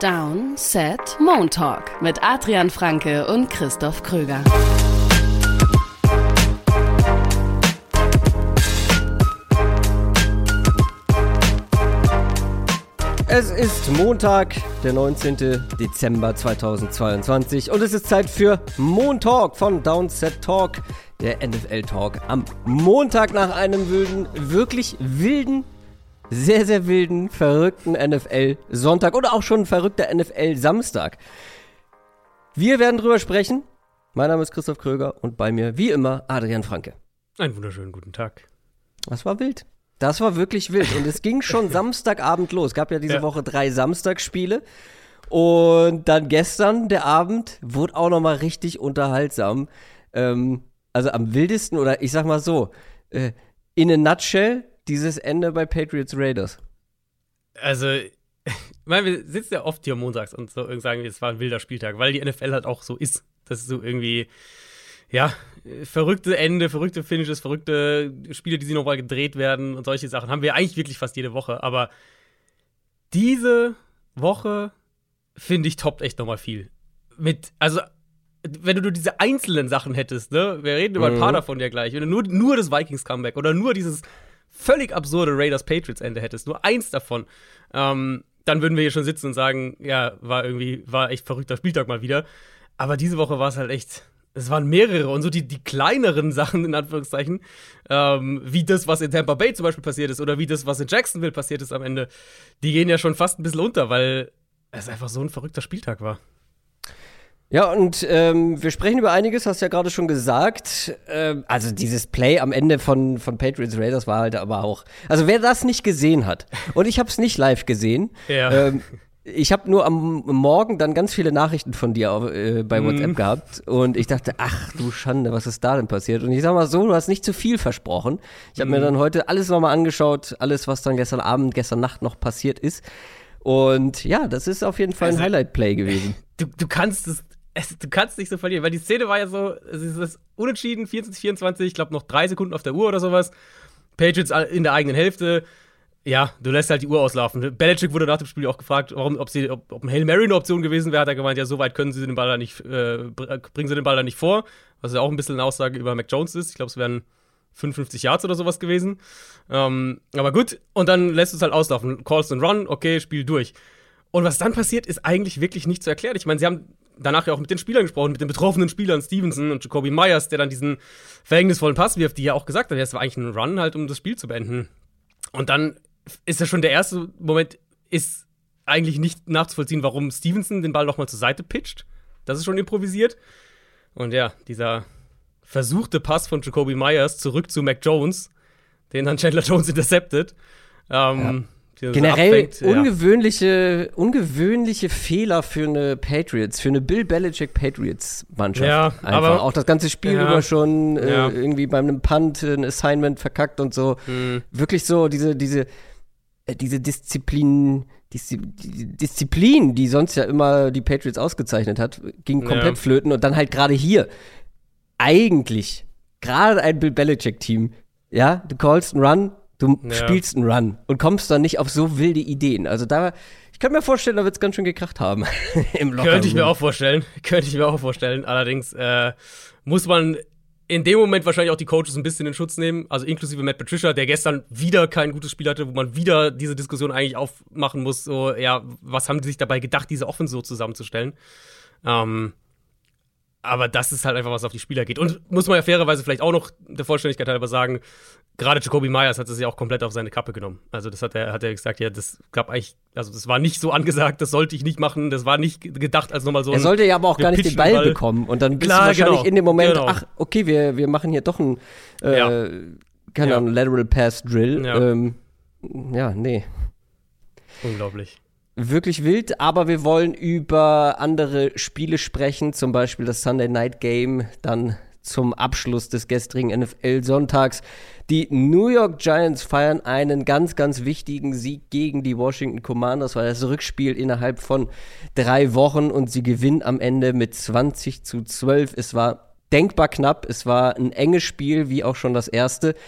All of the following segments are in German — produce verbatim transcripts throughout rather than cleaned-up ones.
Down, Set, Moon Talk mit Adrian Franke und Christoph Kröger. Es ist Montag, der neunzehnten Dezember zweitausendzweiundzwanzig und es ist Zeit für Moon Talk von Down, Set, Talk, der N F L-Talk am Montag nach einem wilden, wirklich wilden, sehr, sehr wilden, verrückten N F L-Sonntag oder auch schon ein verrückter N F L-Samstag. Wir werden drüber sprechen. Mein Name ist Christoph Kröger und bei mir, wie immer, Adrian Franke. Einen wunderschönen guten Tag. Das war wild. Das war wirklich wild. Und es ging schon Samstagabend los. Es gab ja diese ja. Woche drei Samstagsspiele. Und dann gestern, der Abend, wurde auch nochmal richtig unterhaltsam. Ähm, also am wildesten, oder ich sag mal so, äh, in a nutshell, dieses Ende bei Patriots Raiders. Also, ich meine, wir sitzen ja oft hier montags und so sagen, es war ein wilder Spieltag, weil die N F L halt auch so ist. Das ist so irgendwie, ja, verrückte Ende, verrückte Finishes, verrückte Spiele, die sie nochmal gedreht werden und solche Sachen haben wir eigentlich wirklich fast jede Woche. Aber diese Woche, finde ich, toppt echt nochmal viel. Mit, also, wenn du nur diese einzelnen Sachen hättest, ne, wir reden über ein paar davon ja gleich, wenn du nur, nur das Vikings-Comeback oder nur dieses völlig absurde Raiders-Patriots-Ende hättest, nur eins davon, ähm, dann würden wir hier schon sitzen und sagen, ja, war irgendwie, war echt verrückter Spieltag mal wieder. Aber diese Woche war es halt echt, es waren mehrere und so die, die kleineren Sachen, in Anführungszeichen, ähm, wie das, was in Tampa Bay zum Beispiel passiert ist oder wie das, was in Jacksonville passiert ist am Ende, die gehen ja schon fast ein bisschen unter, weil es einfach so ein verrückter Spieltag war. Ja, und ähm, wir sprechen über einiges, hast ja gerade schon gesagt. Ähm, also dieses Play am Ende von, von Patriots Raiders war halt aber auch, also wer das nicht gesehen hat, und ich habe es nicht live gesehen, ja. ähm, ich habe nur am Morgen dann ganz viele Nachrichten von dir äh, bei WhatsApp mm. gehabt und ich dachte, ach du Schande, was ist da denn passiert? Und ich sag mal so, du hast nicht zu viel versprochen. Ich habe mm. mir dann heute alles nochmal angeschaut, alles, was dann gestern Abend, gestern Nacht noch passiert ist. Und ja, das ist auf jeden Fall ein also, Highlight-Play gewesen. Du, du kannst es Es, du kannst nicht so verlieren, weil die Szene war ja so, es ist unentschieden, vierundzwanzig vierundzwanzig, ich glaube noch drei Sekunden auf der Uhr oder sowas. Patriots in der eigenen Hälfte. Ja, du lässt halt die Uhr auslaufen. Belichick wurde nach dem Spiel auch gefragt, warum, ob, sie, ob, ob ein Hail Mary eine Option gewesen wäre. Hat er gemeint, ja, so weit können sie den Ball da nicht, äh, bringen sie den Ball da nicht vor. Was ja auch ein bisschen eine Aussage über Mac Jones ist. Ich glaube, es wären fünfundfünfzig Yards oder sowas gewesen. Ähm, aber gut, und dann lässt du es halt auslaufen. Calls and Run, okay, Spiel durch. Und was dann passiert, ist eigentlich wirklich nicht zu erklären. Ich meine, sie haben danach ja auch mit den Spielern gesprochen, mit den betroffenen Spielern, Stevenson und Jacoby Myers, der dann diesen verhängnisvollen Pass wirft, die ja auch gesagt haben, ja, es war eigentlich ein Run halt, um das Spiel zu beenden. Und dann ist ja schon der erste Moment, ist eigentlich nicht nachzuvollziehen, warum Stevenson den Ball nochmal zur Seite pitcht. Das ist schon improvisiert. Und ja, dieser versuchte Pass von Jacoby Myers zurück zu Mac Jones, den dann Chandler Jones interceptet. Ähm, ja. Generell abfängt, ungewöhnliche, ja. ungewöhnliche Fehler für eine Patriots, für eine Bill Belichick Patriots-Mannschaft. Ja, einfach. Aber auch das ganze Spiel ja, über schon äh, ja. irgendwie bei einem Punt ein Assignment verkackt und so. Mhm. Wirklich so diese, diese, äh, diese Disziplin, Diszi- die Disziplin, die sonst ja immer die Patriots ausgezeichnet hat, ging komplett ja. flöten. Und dann halt gerade hier, eigentlich, gerade ein Bill Belichick-Team, ja, du callst einen Run, du ja. spielst einen Run und kommst dann nicht auf so wilde Ideen. Also da, ich kann mir vorstellen, da wird es ganz schön gekracht haben im Locker. Könnte ich mir auch vorstellen. Könnte ich mir auch vorstellen. Allerdings äh, muss man in dem Moment wahrscheinlich auch die Coaches ein bisschen in Schutz nehmen. Also inklusive Matt Patricia, der gestern wieder kein gutes Spiel hatte, wo man wieder diese Diskussion eigentlich aufmachen muss. So, ja, was haben die sich dabei gedacht, diese Offense so zusammenzustellen? Ähm, aber das ist halt einfach, was auf die Spieler geht. Und muss man ja fairerweise vielleicht auch noch der Vollständigkeit halber sagen, gerade Jacoby Myers hat es ja auch komplett auf seine Kappe genommen. Also das hat er, hat er gesagt, ja, das gab eigentlich, also das war nicht so angesagt, das sollte ich nicht machen, das war nicht gedacht als nochmal so ein. Er sollte ja aber auch gar nicht den Ball, Ball bekommen. Und dann bist Klar, du wahrscheinlich genau, in dem Moment, genau. ach, okay, wir, wir machen hier doch einen, äh, ja. keine Ahnung, ja. Lateral Pass Drill. Ja. Ähm, ja, nee. Unglaublich. Wirklich wild, aber wir wollen über andere Spiele sprechen, zum Beispiel das Sunday Night Game, dann zum Abschluss des gestrigen N F L-Sonntags. Die New York Giants feiern einen ganz, ganz wichtigen Sieg gegen die Washington Commanders, weil das Rückspiel innerhalb von drei Wochen und sie gewinnen am Ende mit zwanzig zu zwölf. Es war denkbar knapp, es war ein enges Spiel, wie auch schon das erste.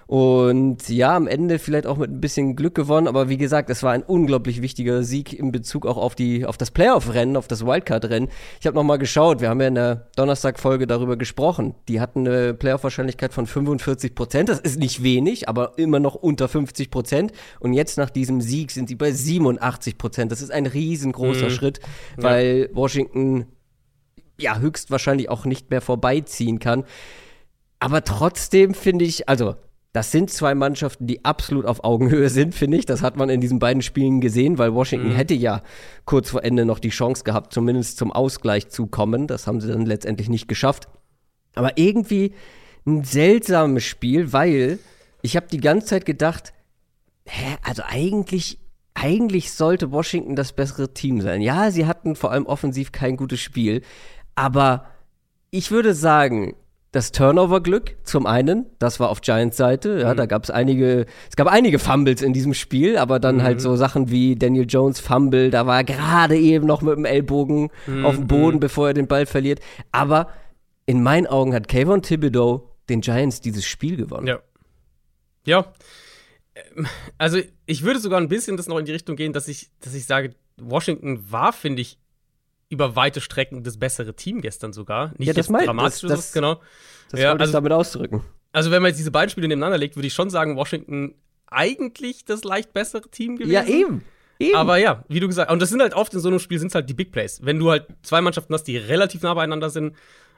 Und ja, am Ende vielleicht auch mit ein bisschen Glück gewonnen, aber wie gesagt, es war ein unglaublich wichtiger Sieg in Bezug auch auf die auf das Playoff-Rennen, auf das Wildcard-Rennen. Ich habe nochmal geschaut, wir haben ja in der Donnerstag-Folge darüber gesprochen. Die hatten eine Playoff-Wahrscheinlichkeit von fünfundvierzig Prozent, das ist nicht wenig, aber immer noch unter fünfzig Prozent. Und jetzt nach diesem Sieg sind sie bei siebenundachtzig Prozent. Das ist ein riesengroßer mhm. Schritt, weil ja. Washington ja höchstwahrscheinlich auch nicht mehr vorbeiziehen kann. Aber trotzdem finde ich, also das sind zwei Mannschaften, die absolut auf Augenhöhe sind, finde ich. Das hat man in diesen beiden Spielen gesehen, weil Washington mhm. hätte ja kurz vor Ende noch die Chance gehabt, zumindest zum Ausgleich zu kommen. Das haben sie dann letztendlich nicht geschafft. Aber irgendwie ein seltsames Spiel, weil ich habe die ganze Zeit gedacht, hä, also eigentlich, eigentlich sollte Washington das bessere Team sein. Ja, sie hatten vor allem offensiv kein gutes Spiel, aber ich würde sagen, das Turnover-Glück zum einen, das war auf Giants Seite, ja, mhm. da gab es einige, es gab einige Fumbles in diesem Spiel, aber dann mhm. halt so Sachen wie Daniel Jones Fumble, da war er gerade eben noch mit dem Ellbogen mhm. auf dem Boden, bevor er den Ball verliert, aber in meinen Augen hat Kayvon Thibodeau den Giants dieses Spiel gewonnen. Ja. Ja, also ich würde sogar ein bisschen das noch in die Richtung gehen, dass ich, dass ich sage, Washington war, finde ich, über weite Strecken das bessere Team gestern sogar. Nicht ja, das jetzt mein, dramatisch, das, das, genau. Das ja, wollte also, ich damit ausdrücken. Also wenn man jetzt diese beiden Spiele nebeneinander legt, würde ich schon sagen, Washington eigentlich das leicht bessere Team gewesen. Ja, eben. eben. Aber ja, wie du gesagt hast, und das sind halt oft in so einem Spiel, sind es halt die Big Plays. Wenn du halt zwei Mannschaften hast, die relativ nah beieinander sind,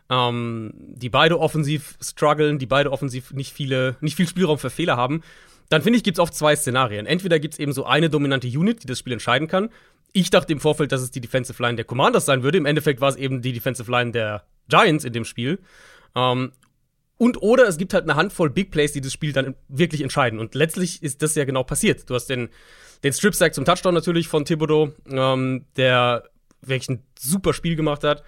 ähm, die beide offensiv strugglen, die beide offensiv nicht viele, nicht viel Spielraum für Fehler haben, dann finde ich, gibt es oft zwei Szenarien. Entweder gibt es eben so eine dominante Unit, die das Spiel entscheiden kann. Ich dachte im Vorfeld, dass es die Defensive Line der Commanders sein würde. Im Endeffekt war es eben die Defensive Line der Giants in dem Spiel. Ähm, und oder es gibt halt eine Handvoll Big Plays, die das Spiel dann wirklich entscheiden. Und letztlich ist das ja genau passiert. Du hast den, den Strip-Sack zum Touchdown natürlich von Thibodeau, ähm, der wirklich ein super Spiel gemacht hat.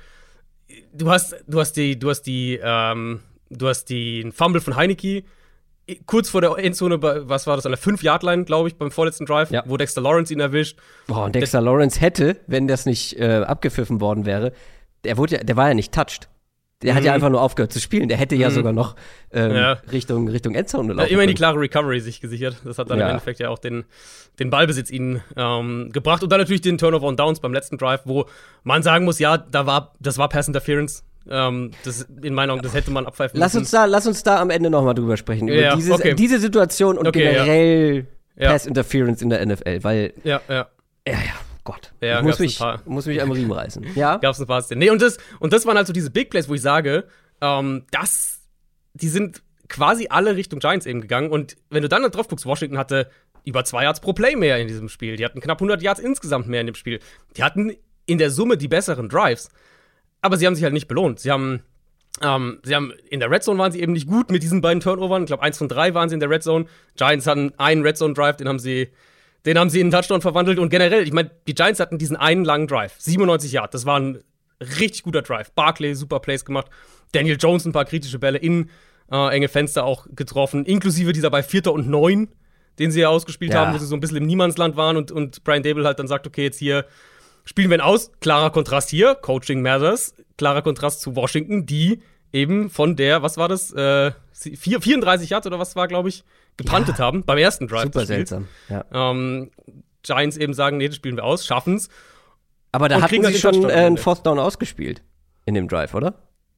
Du hast, du hast die, du hast die, ähm, du hast den Fumble von Heineke, kurz vor der Endzone, was war das, an der fünf-Yard-Line, glaube ich, beim vorletzten Drive, ja. wo Dexter Lawrence ihn erwischt. Boah, und Dexter das, Lawrence hätte, wenn das nicht äh, abgepfiffen worden wäre, der, wurde ja, der war ja nicht touched. Der mhm. hat ja einfach nur aufgehört zu spielen. Der hätte ja mhm. sogar noch ähm, ja. Richtung, Richtung Endzone laufen ja, immerhin die klare Recovery sich gesichert. Das hat dann ja. im Endeffekt ja auch den, den Ballbesitz ihnen ähm, gebracht. Und dann natürlich den Turnover und Downs beim letzten Drive, wo man sagen muss, ja, da war, das war Pass Interference. Ähm, das, in meinen Augen, das hätte man abpfeifen lass müssen. Uns da, lass uns da am Ende noch mal drüber sprechen. Über ja, dieses, okay. diese Situation und okay, generell ja. Pass Interference in der N F L. Weil, ja, ja. Ja, ja, Gott. Ja, ich muss mich, muss mich am Riemen reißen. Ja? Gab's ein paar Szenen. Nee, und das, und das waren halt so diese Big Plays, wo ich sage, ähm, das, die sind quasi alle Richtung Giants eben gegangen. Und wenn du dann drauf guckst, Washington hatte über zwei Yards pro Play mehr in diesem Spiel. Die hatten knapp hundert Yards insgesamt mehr in dem Spiel. Die hatten in der Summe die besseren Drives. Aber sie haben sich halt nicht belohnt. Sie haben Ähm, sie haben in der Red Zone waren sie eben nicht gut mit diesen beiden Turnovern. Ich glaube, eins von drei waren sie in der Red Zone. Giants hatten einen Red Zone Drive, den haben sie, den haben sie in einen Touchdown verwandelt. Und generell, ich meine, die Giants hatten diesen einen langen Drive, siebenundneunzig Yards. Das war ein richtig guter Drive. Barkley super Plays gemacht. Daniel Jones ein paar kritische Bälle in äh, enge Fenster auch getroffen, inklusive dieser bei Vierter und Neun, den sie ja ausgespielt ja. haben, wo sie so ein bisschen im Niemandsland waren und und Brian Daboll halt dann sagt, okay, jetzt hier spielen wir ihn aus. Klarer Kontrast hier, Coaching matters. Klarer Kontrast zu Washington, die eben von der, was war das, äh, vierunddreißig Yards oder was war, glaube ich, gepuntet ja. haben beim ersten Drive. Super seltsam. Ja. Ähm, Giants eben sagen, nee, das spielen wir aus, schaffen's. Aber da hatten sie schon äh, einen Fourth Down ausgespielt in dem Drive, oder?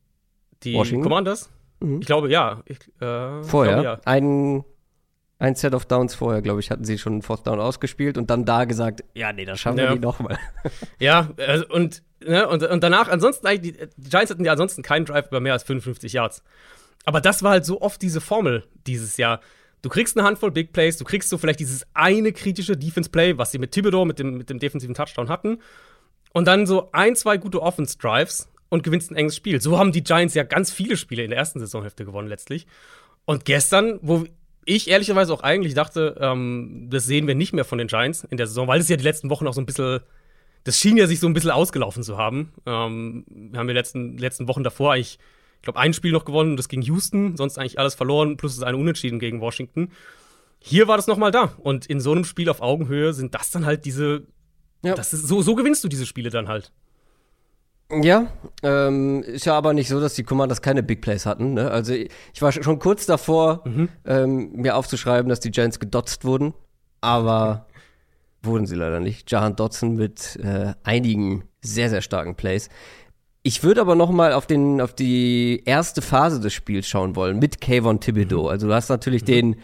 Die Washington? Commanders? Mhm. Ich glaube, ja. Ich, äh, vorher? Ich glaube, ja. Ein, ein Set of Downs vorher, glaube ich, hatten sie schon einen Fourth Down ausgespielt und dann da gesagt, ja, nee, das schaffen ja. wir nicht nochmal. Ja, also, und, ne, und, und danach, ansonsten, eigentlich, die Giants hatten ja ansonsten keinen Drive über mehr als fünfundfünfzig Yards. Aber das war halt so oft diese Formel dieses Jahr. Du kriegst eine Handvoll Big Plays, du kriegst so vielleicht dieses eine kritische Defense-Play, was sie mit Thibodeau, mit dem, mit dem defensiven Touchdown hatten. Und dann so ein, zwei gute Offense-Drives und gewinnst ein enges Spiel. So haben die Giants ja ganz viele Spiele in der ersten Saisonhälfte gewonnen letztlich. Und gestern, wo ich ehrlicherweise auch eigentlich dachte, ähm, das sehen wir nicht mehr von den Giants in der Saison, weil es ja die letzten Wochen auch so ein bisschen, das schien ja sich so ein bisschen ausgelaufen zu haben. Ähm, wir haben die letzten, letzten Wochen davor eigentlich, ich glaube, ein Spiel noch gewonnen, das gegen Houston, sonst eigentlich alles verloren, plus es eine Unentschieden gegen Washington. Hier war das noch mal da. Und in so einem Spiel auf Augenhöhe sind das dann halt diese, ja. das ist, so, so gewinnst du diese Spiele dann halt. Ja, ähm, ist ja aber nicht so, dass die Commanders keine Big Plays hatten. Ne? Also ich war schon kurz davor, mhm. ähm, mir aufzuschreiben, dass die Giants gedotzt wurden, aber wurden sie leider nicht. Jahan Dotson mit äh, einigen sehr, sehr starken Plays. Ich würde aber noch mal auf, den, auf die erste Phase des Spiels schauen wollen, mit Kayvon Thibodeaux. Also du hast natürlich mhm. den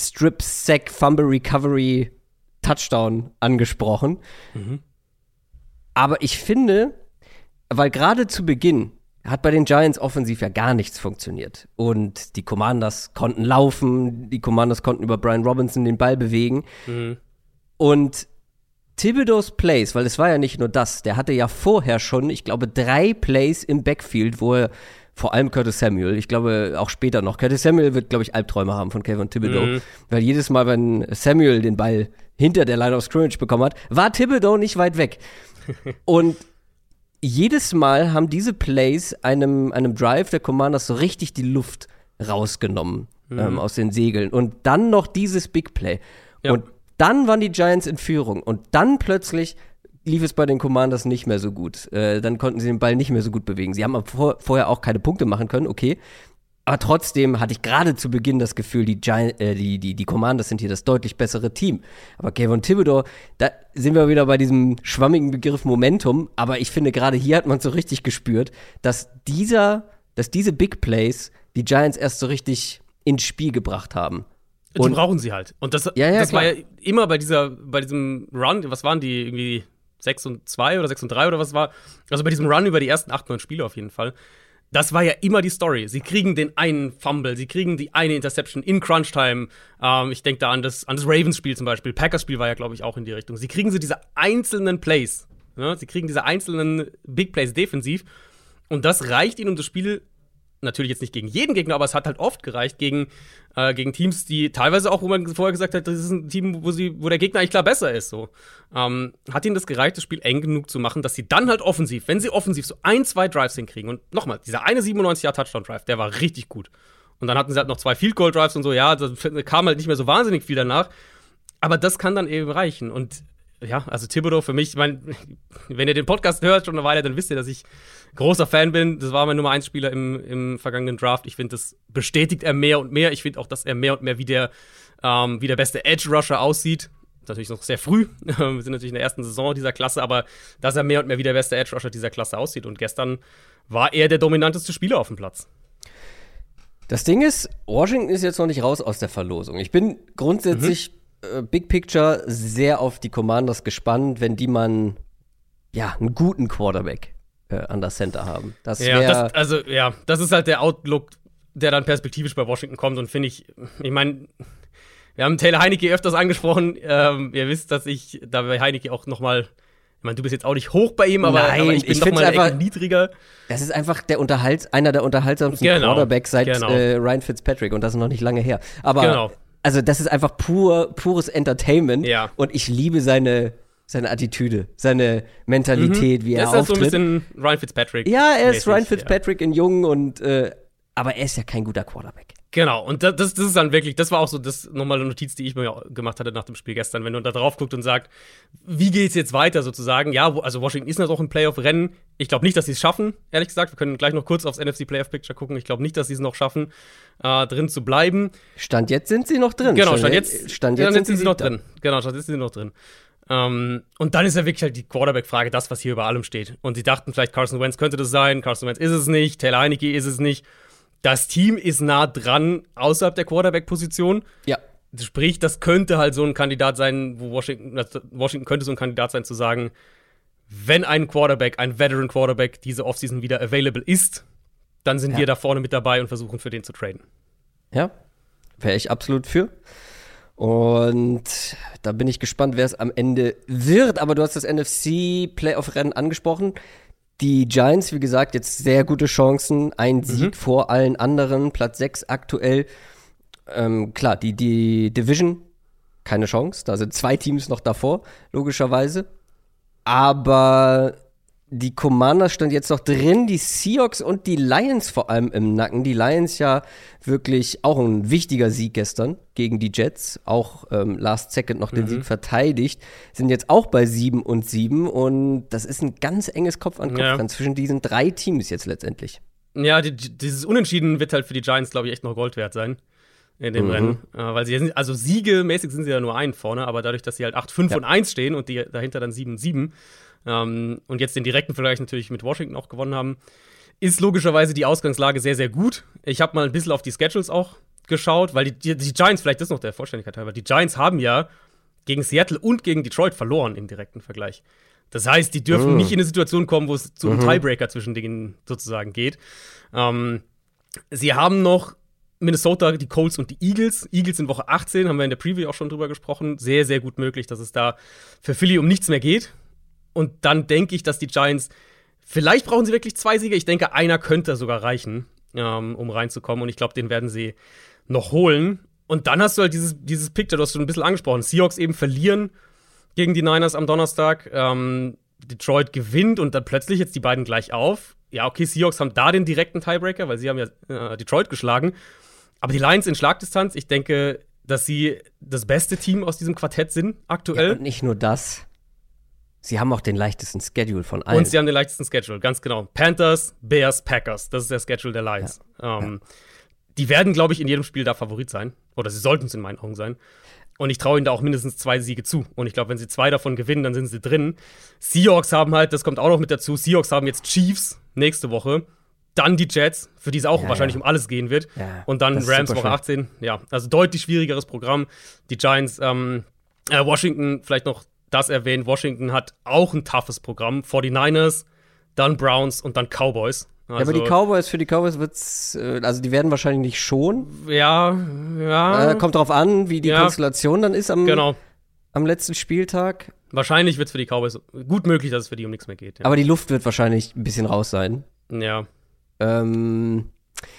Strip-Sack-Fumble-Recovery-Touchdown angesprochen. Mhm. Aber ich finde, weil gerade zu Beginn hat bei den Giants offensiv ja gar nichts funktioniert. Und die Commanders konnten laufen, die Commanders konnten über Brian Robinson den Ball bewegen. Mhm. Und Thibodeaux Plays, weil es war ja nicht nur das, der hatte ja vorher schon, ich glaube, drei Plays im Backfield, wo er, vor allem Curtis Samuel, ich glaube auch später noch, Curtis Samuel wird, glaube ich, Albträume haben von Kayvon Thibodeaux, mhm. weil jedes Mal, wenn Samuel den Ball hinter der Line of Scrimmage bekommen hat, war Thibodeaux nicht weit weg. Und jedes Mal haben diese Plays einem, einem Drive der Commanders so richtig die Luft rausgenommen mhm. ähm, aus den Segeln. Und dann noch dieses Big Play. Ja. Und dann waren die Giants in Führung und dann plötzlich lief es bei den Commanders nicht mehr so gut. Äh, dann konnten sie den Ball nicht mehr so gut bewegen. Sie haben aber vor, vorher auch keine Punkte machen können, okay. Aber trotzdem hatte ich gerade zu Beginn das Gefühl, die, Giant, äh, die, die, die Commanders sind hier das deutlich bessere Team. Aber Kayvon Thibodeaux, da sind wir wieder bei diesem schwammigen Begriff Momentum. Aber ich finde, gerade hier hat man so richtig gespürt, dass dieser, dass diese Big Plays die Giants erst so richtig ins Spiel gebracht haben. Die und, brauchen sie halt. Und das, ja, ja, das war ja immer bei dieser, bei diesem Run, was waren die, irgendwie sechs und zwei oder sechs und drei oder was war? Also bei diesem Run über die ersten acht, neun Spiele auf jeden Fall. Das war ja immer die Story. Sie kriegen den einen Fumble, sie kriegen die eine Interception in Crunch-Time. Ähm, ich denke da an das, an das Ravens-Spiel zum Beispiel. Packers-Spiel war ja, glaube ich, auch in die Richtung. Sie kriegen so diese einzelnen Plays. Ne? Sie kriegen diese einzelnen Big Plays defensiv. Und das reicht ihnen, um das Spiel natürlich jetzt nicht gegen jeden Gegner, aber es hat halt oft gereicht gegen, äh, gegen Teams, die teilweise auch, wo man vorher gesagt hat, das ist ein Team, wo, sie, wo der Gegner eigentlich klar besser ist. So. Ähm, hat ihnen das gereicht, das Spiel eng genug zu machen, dass sie dann halt offensiv, wenn sie offensiv so ein, zwei Drives hinkriegen und nochmal, dieser eine siebenundneunzig-Yard-Touchdown-Drive, der war richtig gut. Und dann hatten sie halt noch zwei Field-Goal-Drives und so, ja, da kam halt nicht mehr so wahnsinnig viel danach. Aber das kann dann eben reichen. Und ja, also Thibodeaux für mich, ich meine, wenn ihr den Podcast hört schon eine Weile, dann wisst ihr, dass ich großer Fan bin. Das war mein Nummer eins Spieler im, im vergangenen Draft. Ich finde, das bestätigt er mehr und mehr. Ich finde auch, dass er mehr und mehr wie der, ähm, wie der beste Edge-Rusher aussieht. Das ist natürlich noch sehr früh. Wir sind natürlich in der ersten Saison dieser Klasse, aber dass er mehr und mehr wie der beste Edge-Rusher dieser Klasse aussieht. Und gestern war er der dominanteste Spieler auf dem Platz. Das Ding ist, Washington ist jetzt noch nicht raus aus der Verlosung. Ich bin grundsätzlich mhm. äh, Big Picture sehr auf die Commanders gespannt, wenn die mal ja, einen guten Quarterback äh, an der Center haben. Das ja, das, also ja, das ist halt der Outlook, der dann perspektivisch bei Washington kommt. Und finde ich, ich meine, wir haben Taylor Heinicke öfters angesprochen. Ähm, ihr wisst, dass ich da bei Heinicke auch noch mal, ich meine, du bist jetzt auch nicht hoch bei ihm, aber, Nein, aber ich bin ich noch mal eine einfach, Ecke niedriger. Das ist einfach der Unterhalt, einer der unterhaltsamsten genau, Quarterbacks seit genau. äh, Ryan Fitzpatrick und das ist noch nicht lange her. Aber genau. also das ist einfach pur, pures Entertainment ja. und ich liebe seine, seine Attitüde, seine Mentalität, mhm. wie er das ist auftritt. So ein bisschen Ryan Fitzpatrick. Ja, er ist Ryan Fitzpatrick ja. in Jung und äh, aber er ist ja kein guter Quarterback. Genau, und das, das ist dann wirklich, das war auch so das nochmal eine Notiz, die ich mir gemacht hatte nach dem Spiel gestern, wenn du da drauf guckst und sagst, wie geht's jetzt weiter sozusagen? Ja, wo, also Washington ist noch ein Playoff-Rennen. Ich glaube nicht, dass sie es schaffen, ehrlich gesagt. Wir können gleich noch kurz aufs N F C Playoff-Picture gucken. Ich glaube nicht, dass sie es noch schaffen, äh, drin zu bleiben. Stand jetzt sind sie noch drin. Genau, Stand jetzt, Stand jetzt ja, sind, sind sie noch da. drin. Genau, Stand jetzt sind sie noch drin. Ähm, und dann ist ja wirklich halt die Quarterback-Frage, das, was hier über allem steht. Und sie dachten vielleicht, Carson Wentz könnte das sein. Carson Wentz ist es nicht. Taylor Heinicke ist es nicht. Das Team ist nah dran außerhalb der Quarterback-Position. Ja. Sprich, das könnte halt so ein Kandidat sein, wo Washington, Washington könnte so ein Kandidat sein, zu sagen, wenn ein Quarterback, ein Veteran-Quarterback diese Offseason wieder available ist, dann sind ja. wir da vorne mit dabei und versuchen für den zu traden. Ja, wäre ich absolut für. Und da bin ich gespannt, wer es am Ende wird. Aber du hast das N F C-Playoff-Rennen angesprochen. Die Giants, wie gesagt, jetzt sehr gute Chancen. Ein Sieg mhm. vor allen anderen. Platz sechs aktuell. Ähm, klar, die, die Division, keine Chance. Da sind zwei Teams noch davor, logischerweise. Aber die Commanders stand jetzt noch drin, die Seahawks und die Lions vor allem im Nacken. Die Lions ja wirklich auch ein wichtiger Sieg gestern gegen die Jets. Auch ähm, last second noch den Mhm. Sieg verteidigt. Sind jetzt auch bei sieben und sieben und das ist ein ganz enges Kopf-an-Kopf-Rennen Ja. zwischen diesen drei Teams jetzt letztendlich. Ja, die, dieses Unentschieden wird halt für die Giants, glaube ich, echt noch Gold wert sein in dem Mhm. Rennen. Äh, weil sie sind, also siegemäßig sind sie ja nur einen vorne, aber dadurch, dass sie halt acht fünf Ja. und eins stehen und die dahinter dann sieben sieben ähm, und jetzt den direkten Vergleich natürlich mit Washington auch gewonnen haben, ist logischerweise die Ausgangslage sehr, sehr gut. Ich habe mal ein bisschen auf die Schedules auch geschaut, weil die, die, die Giants, vielleicht ist noch der Vollständigkeit halber, die Giants haben ja gegen Seattle und gegen Detroit verloren im direkten Vergleich. Das heißt, die dürfen Mhm. nicht in eine Situation kommen, wo es zu einem Mhm. Tiebreaker zwischen denen sozusagen geht. Ähm, sie haben noch Minnesota, die Colts und die Eagles. Eagles in Woche achtzehn, haben wir in der Preview auch schon drüber gesprochen. Sehr, sehr gut möglich, dass es da für Philly um nichts mehr geht. Und dann denke ich, dass die Giants, vielleicht brauchen sie wirklich zwei Siege. Ich denke, einer könnte sogar reichen, ähm, um reinzukommen. Und ich glaube, den werden sie noch holen. Und dann hast du halt dieses, dieses Picture, du hast schon ein bisschen angesprochen. Seahawks eben verlieren gegen die Niners am Donnerstag. Ähm, Detroit gewinnt und dann plötzlich jetzt die beiden gleich auf. Ja, okay, Seahawks haben da den direkten Tiebreaker, weil sie haben ja äh, Detroit geschlagen. Aber die Lions in Schlagdistanz, ich denke, dass sie das beste Team aus diesem Quartett sind aktuell. Ja, und nicht nur das. Sie haben auch den leichtesten Schedule von allen. Und sie haben den leichtesten Schedule, ganz genau. Panthers, Bears, Packers. Das ist der Schedule der Lions. Ja. Ähm, ja. Die werden, glaube ich, in jedem Spiel da Favorit sein. Oder sie sollten es in meinen Augen sein. Und ich traue ihnen da auch mindestens zwei Siege zu. Und ich glaube, wenn sie zwei davon gewinnen, dann sind sie drin. Seahawks haben halt, das kommt auch noch mit dazu, Seahawks haben jetzt Chiefs nächste Woche. Dann die Jets, für die es auch ja, wahrscheinlich ja. um alles gehen wird. Ja, und dann Rams Woche achtzehn. Ja, also deutlich schwierigeres Programm. Die Giants, ähm, äh, Washington, vielleicht noch das erwähnt. Washington hat auch ein toughes Programm. forty-niners, dann Browns und dann Cowboys. Also, ja, aber die Cowboys, für die Cowboys wird's, äh, also die werden wahrscheinlich nicht schon. Ja, ja. Äh, kommt drauf an, wie die Ja. Konstellation dann ist am, Genau. am letzten Spieltag. Wahrscheinlich wird es für die Cowboys gut möglich, dass es für die um nichts mehr geht. Ja. Aber die Luft wird wahrscheinlich ein bisschen raus sein. ja. Ähm,